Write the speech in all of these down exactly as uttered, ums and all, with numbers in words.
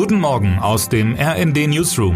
Guten Morgen aus dem R N D Newsroom.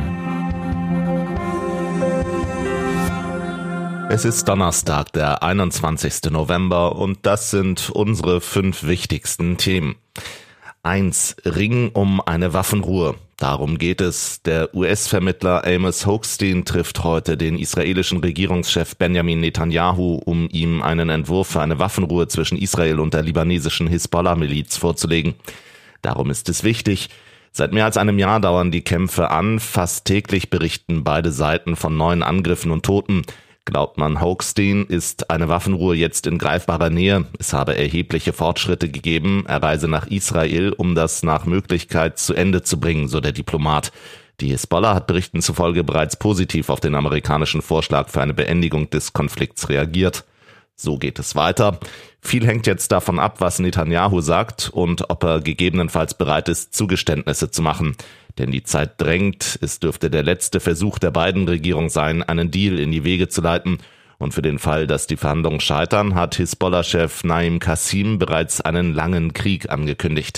Es ist Donnerstag, der einundzwanzigsten November, und das sind unsere fünf wichtigsten Themen. Eins. Ring um eine Waffenruhe. Darum geht es. Der U S-Vermittler Amos Hochstein trifft heute den israelischen Regierungschef Benjamin Netanyahu, um ihm einen Entwurf für eine Waffenruhe zwischen Israel und der libanesischen Hisbollah-Miliz vorzulegen. Darum ist es wichtig. Seit mehr als einem Jahr dauern die Kämpfe an. Fast täglich berichten beide Seiten von neuen Angriffen und Toten. Glaubt man Hochstein, ist eine Waffenruhe jetzt in greifbarer Nähe. Es habe erhebliche Fortschritte gegeben. Er reise nach Israel, um das nach Möglichkeit zu Ende zu bringen, so der Diplomat. Die Hisbollah hat Berichten zufolge bereits positiv auf den amerikanischen Vorschlag für eine Beendigung des Konflikts reagiert. So geht es weiter. Viel hängt jetzt davon ab, was Netanyahu sagt und ob er gegebenenfalls bereit ist, Zugeständnisse zu machen. Denn die Zeit drängt. Es dürfte der letzte Versuch der beiden Regierungen sein, einen Deal in die Wege zu leiten. Und für den Fall, dass die Verhandlungen scheitern, hat Hisbollah-Chef Naim Qassim bereits einen langen Krieg angekündigt.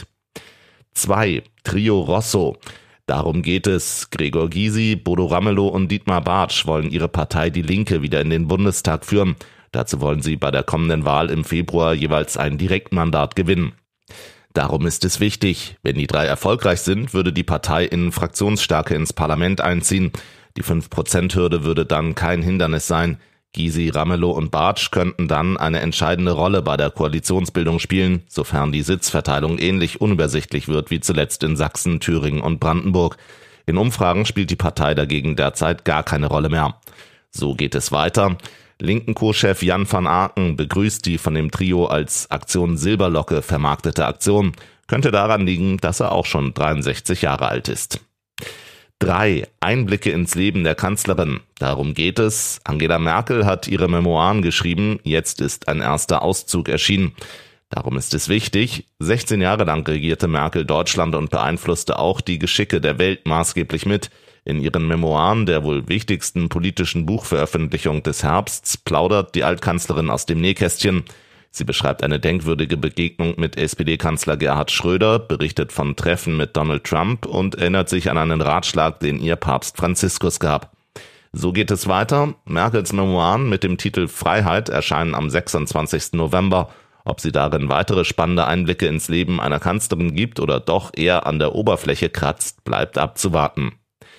Zwei. Trio Rosso. Darum geht es. Gregor Gysi, Bodo Ramelow und Dietmar Bartsch wollen ihre Partei Die Linke wieder in den Bundestag führen. Dazu wollen sie bei der kommenden Wahl im Februar jeweils ein Direktmandat gewinnen. Darum ist es wichtig. Wenn die drei erfolgreich sind, würde die Partei in Fraktionsstärke ins Parlament einziehen. Die fünf Prozent Hürde würde dann kein Hindernis sein. Gysi, Ramelow und Bartsch könnten dann eine entscheidende Rolle bei der Koalitionsbildung spielen, sofern die Sitzverteilung ähnlich unübersichtlich wird wie zuletzt in Sachsen, Thüringen und Brandenburg. In Umfragen spielt die Partei dagegen derzeit gar keine Rolle mehr. So geht es weiter. Linken Co-Chef Jan van Aken begrüßt die von dem Trio als Aktion Silberlocke vermarktete Aktion. Könnte daran liegen, dass er auch schon dreiundsechzig Jahre alt ist. Drei. Einblicke ins Leben der Kanzlerin. Darum geht es. Angela Merkel hat ihre Memoiren geschrieben. Jetzt ist ein erster Auszug erschienen. Darum ist es wichtig. sechzehn Jahre lang regierte Merkel Deutschland und beeinflusste auch die Geschicke der Welt maßgeblich mit. In ihren Memoiren, der wohl wichtigsten politischen Buchveröffentlichung des Herbsts, plaudert die Altkanzlerin aus dem Nähkästchen. Sie beschreibt eine denkwürdige Begegnung mit S P D-Kanzler Gerhard Schröder, berichtet von Treffen mit Donald Trump und erinnert sich an einen Ratschlag, den ihr Papst Franziskus gab. So geht es weiter. Merkels Memoiren mit dem Titel Freiheit erscheinen am sechsundzwanzigsten November. Ob sie darin weitere spannende Einblicke ins Leben einer Kanzlerin gibt oder doch eher an der Oberfläche kratzt, bleibt abzuwarten.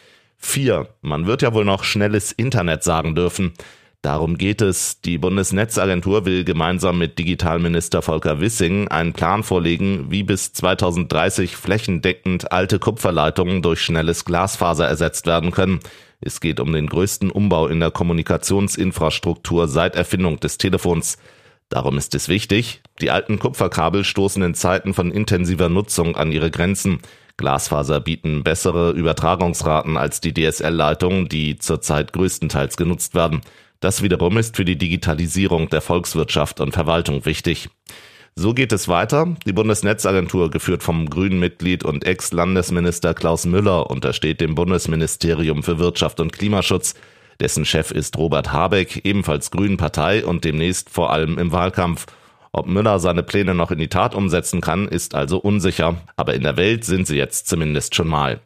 Vier. Man wird ja wohl noch schnelles Internet sagen dürfen. Darum geht es. Die Bundesnetzagentur will gemeinsam mit Digitalminister Volker Wissing einen Plan vorlegen, wie bis zweitausenddreißig flächendeckend alte Kupferleitungen durch schnelles Glasfaser ersetzt werden können. Es geht um den größten Umbau in der Kommunikationsinfrastruktur seit Erfindung des Telefons. Darum ist es wichtig. Die alten Kupferkabel stoßen in Zeiten von intensiver Nutzung an ihre Grenzen. Glasfaser bieten bessere Übertragungsraten als die D S L-Leitungen, die zurzeit größtenteils genutzt werden. Das wiederum ist für die Digitalisierung der Volkswirtschaft und Verwaltung wichtig. So geht es weiter. Die Bundesnetzagentur, geführt vom Grünen-Mitglied und Ex-Landesminister Klaus Müller, untersteht dem Bundesministerium für Wirtschaft und Klimaschutz. Dessen Chef ist Robert Habeck, ebenfalls Grünen-Partei und demnächst vor allem im Wahlkampf. Ob Müller seine Pläne noch in die Tat umsetzen kann, ist also unsicher. Aber in der Welt sind sie jetzt zumindest schon mal.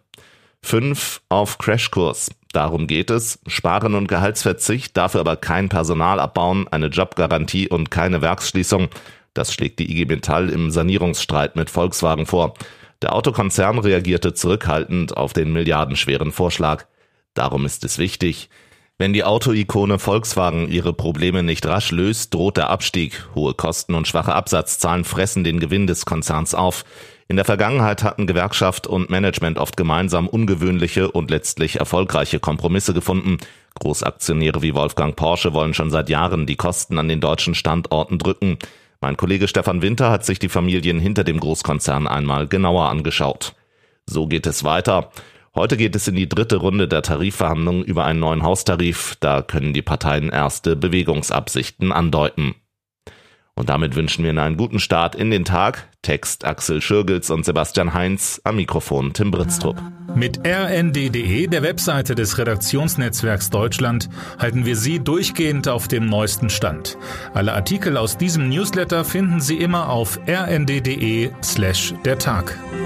Fünf. Auf Crashkurs. Darum geht es. Sparen und Gehaltsverzicht, dafür aber kein Personal abbauen, eine Jobgarantie und keine Werksschließung. Das schlägt die I G Metall im Sanierungsstreit mit Volkswagen vor. Der Autokonzern reagierte zurückhaltend auf den milliardenschweren Vorschlag. Darum ist es wichtig. Wenn die Autoikone Volkswagen ihre Probleme nicht rasch löst, droht der Abstieg. Hohe Kosten und schwache Absatzzahlen fressen den Gewinn des Konzerns auf. In der Vergangenheit hatten Gewerkschaft und Management oft gemeinsam ungewöhnliche und letztlich erfolgreiche Kompromisse gefunden. Großaktionäre wie Wolfgang Porsche wollen schon seit Jahren die Kosten an den deutschen Standorten drücken. Mein Kollege Stefan Winter hat sich die Familien hinter dem Großkonzern einmal genauer angeschaut. So geht es weiter. Heute geht es in die dritte Runde der Tarifverhandlungen über einen neuen Haustarif. Da können die Parteien erste Bewegungsabsichten andeuten. Und damit wünschen wir Ihnen einen guten Start in den Tag. Text Axel Schürgels und Sebastian Heinz, am Mikrofon Tim Britztrup. Mit R N D punkt D E, der Webseite des Redaktionsnetzwerks Deutschland, halten wir Sie durchgehend auf dem neuesten Stand. Alle Artikel aus diesem Newsletter finden Sie immer auf r n d punkt d e slash der Tag.